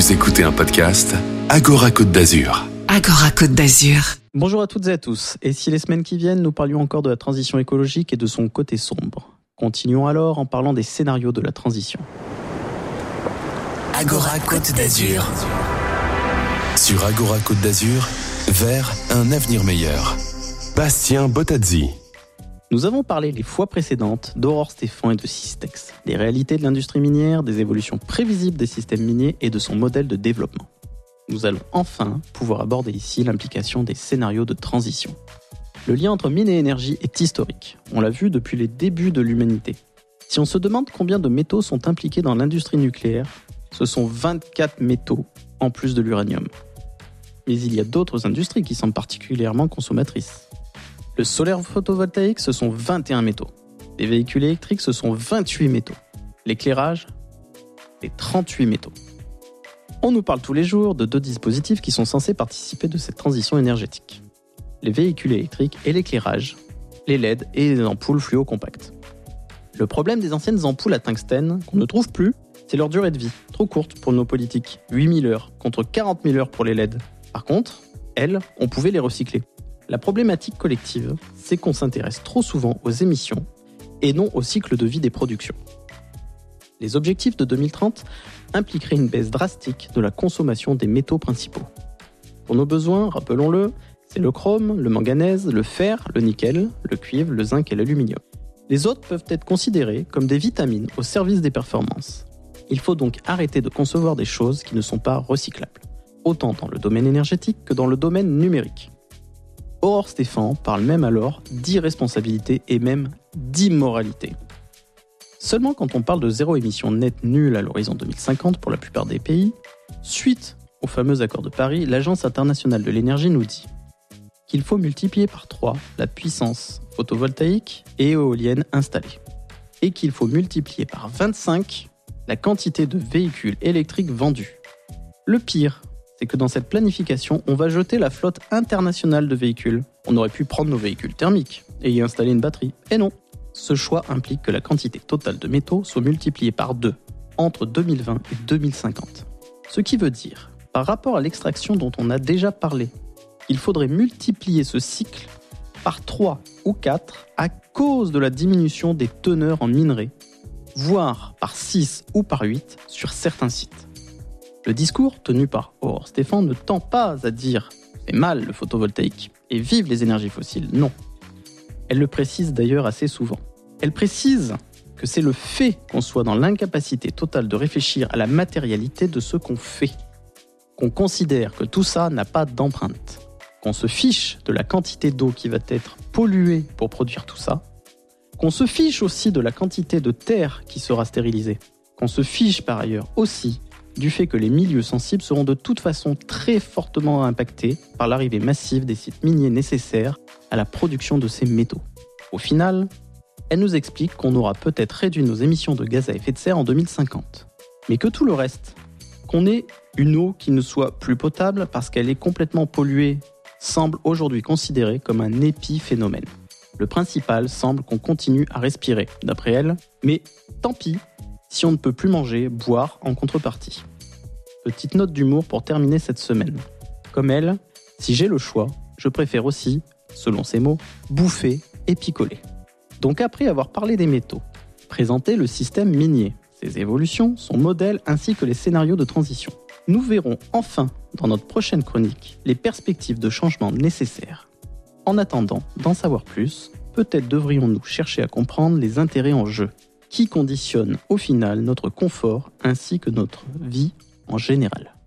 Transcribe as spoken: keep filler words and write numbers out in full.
Vous écoutez un podcast Agora Côte d'Azur. Agora Côte d'Azur. Bonjour à toutes et à tous. Et si les semaines qui viennent, nous parlions encore de la transition écologique et de son côté sombre? Continuons alors en parlant des scénarios de la transition. Agora Côte d'Azur. Sur Agora Côte d'Azur, vers un avenir meilleur. Bastien Bottazzi. Nous avons parlé les fois précédentes d'Aurore Stéphan et de Systex, des réalités de l'industrie minière, des évolutions prévisibles des systèmes miniers et de son modèle de développement. Nous allons enfin pouvoir aborder ici l'implication des scénarios de transition. Le lien entre mine et énergie est historique. On l'a vu depuis les débuts de l'humanité. Si on se demande combien de métaux sont impliqués dans l'industrie nucléaire, ce sont vingt-quatre métaux en plus de l'uranium. Mais il y a d'autres industries qui sont particulièrement consommatrices. Le solaire photovoltaïque, ce sont vingt et un métaux. Les véhicules électriques, ce sont vingt-huit métaux. L'éclairage, c'est trente-huit métaux. On nous parle tous les jours de deux dispositifs qui sont censés participer de cette transition énergétique. Les véhicules électriques et l'éclairage, les L E D et les ampoules fluo-compactes. Le problème des anciennes ampoules à tungstène, qu'on ne trouve plus, c'est leur durée de vie, trop courte pour nos politiques, huit mille heures contre quarante mille heures pour les L E D. Par contre, elles, on pouvait les recycler. La problématique collective, c'est qu'on s'intéresse trop souvent aux émissions et non au cycle de vie des productions. Les objectifs de deux mille trente impliqueraient une baisse drastique de la consommation des métaux principaux. Pour nos besoins, rappelons-le, c'est le chrome, le manganèse, le fer, le nickel, le cuivre, le zinc et l'aluminium. Les autres peuvent être considérés comme des vitamines au service des performances. Il faut donc arrêter de concevoir des choses qui ne sont pas recyclables, autant dans le domaine énergétique que dans le domaine numérique. Aurore Stéphan parle même alors d'irresponsabilité et même d'immoralité. Seulement quand on parle de zéro émission nette nulle à l'horizon deux mille cinquante pour la plupart des pays, suite au fameux accord de Paris, l'Agence internationale de l'énergie nous dit qu'il faut multiplier par trois la puissance photovoltaïque et éolienne installée, et qu'il faut multiplier par vingt-cinq la quantité de véhicules électriques vendus. Le pire, c'est que dans cette planification, on va jeter la flotte internationale de véhicules. On aurait pu prendre nos véhicules thermiques et y installer une batterie. Et non, ce choix implique que la quantité totale de métaux soit multipliée par deux entre deux mille vingt et deux mille cinquante. Ce qui veut dire, par rapport à l'extraction dont on a déjà parlé, il faudrait multiplier ce cycle par trois ou quatre à cause de la diminution des teneurs en minerais, voire par six ou par huit sur certains sites. Le discours tenu par Aurore Stéphan ne tend pas à dire « c'est mal le photovoltaïque et vive les énergies fossiles », non. Elle le précise d'ailleurs assez souvent. Elle précise que c'est le fait qu'on soit dans l'incapacité totale de réfléchir à la matérialité de ce qu'on fait, qu'on considère que tout ça n'a pas d'empreinte, qu'on se fiche de la quantité d'eau qui va être polluée pour produire tout ça, qu'on se fiche aussi de la quantité de terre qui sera stérilisée, qu'on se fiche par ailleurs aussi du fait que les milieux sensibles seront de toute façon très fortement impactés par l'arrivée massive des sites miniers nécessaires à la production de ces métaux. Au final, elle nous explique qu'on aura peut-être réduit nos émissions de gaz à effet de serre en deux mille cinquante, mais que tout le reste, qu'on ait une eau qui ne soit plus potable parce qu'elle est complètement polluée, semble aujourd'hui considéré comme un épiphénomène. Le principal semble qu'on continue à respirer, d'après elle, mais tant pis si on ne peut plus manger, boire en contrepartie. Petite note d'humour pour terminer cette semaine. Comme elle, si j'ai le choix, je préfère aussi, selon ses mots, bouffer et picoler. Donc après avoir parlé des métaux, présenter le système minier, ses évolutions, son modèle ainsi que les scénarios de transition, nous verrons enfin dans notre prochaine chronique les perspectives de changement nécessaires. En attendant d'en savoir plus, peut-être devrions-nous chercher à comprendre les intérêts en jeu, qui conditionne au final notre confort ainsi que notre vie en général.